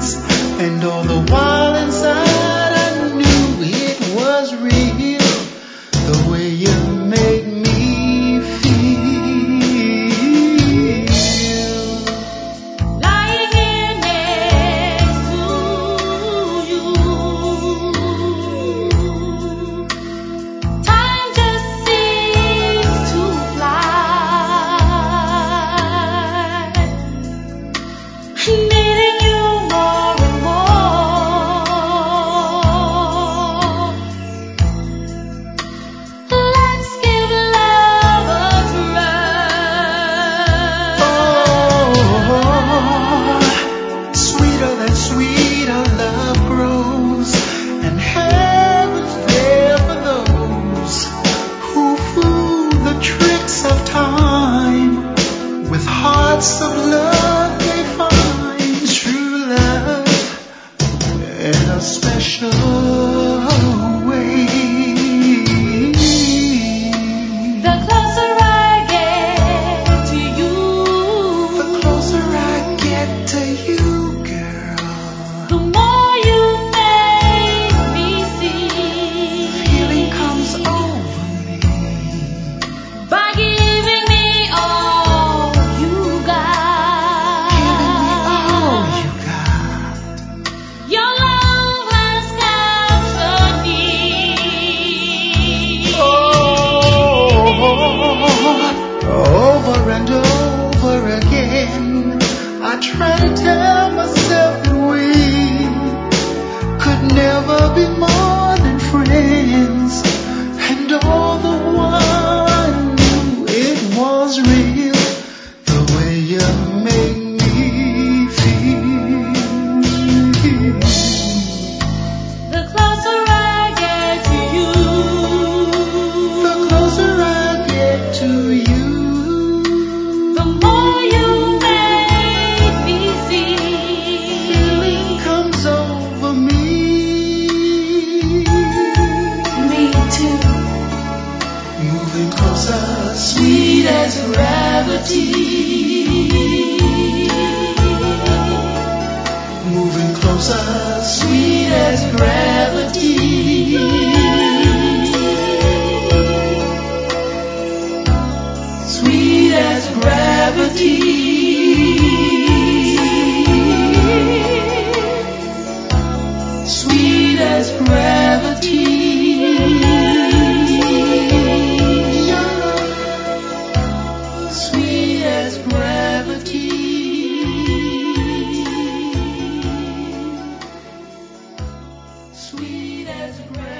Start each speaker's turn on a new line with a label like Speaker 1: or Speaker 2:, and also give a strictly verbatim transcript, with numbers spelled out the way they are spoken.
Speaker 1: distance, and all the while inside I knew it was real, the way you make me feel.
Speaker 2: Lying here next to you, time just seems to fly. Needing you more and more. Let's give love a try.
Speaker 1: Oh, sweeter than sweeter love grows, and heaven's there for those who fool the tricks of time. With hearts of love they find true love in a special way.
Speaker 2: The closer I get to you,
Speaker 1: The closer I get to you, girl,
Speaker 2: the more you make me see.
Speaker 1: feeling comes over me.
Speaker 2: By giving me all you got.
Speaker 1: Giving me all you got.
Speaker 2: Your love has captured me.
Speaker 1: Oh, over and over again, I try to tell myself that we could never be more than friends, and all the while I knew it was real, the way you make me feel.
Speaker 2: The closer I get to you,
Speaker 1: The closer I get to you,
Speaker 2: the more you make me see.
Speaker 1: feeling comes over me.
Speaker 2: Me too.
Speaker 1: Moving closer, sweet as gravity. Moving closer, sweet as gravity. Sweet as gravity. Sweet as gravity. Sweet as gravity. Sweet as gravity.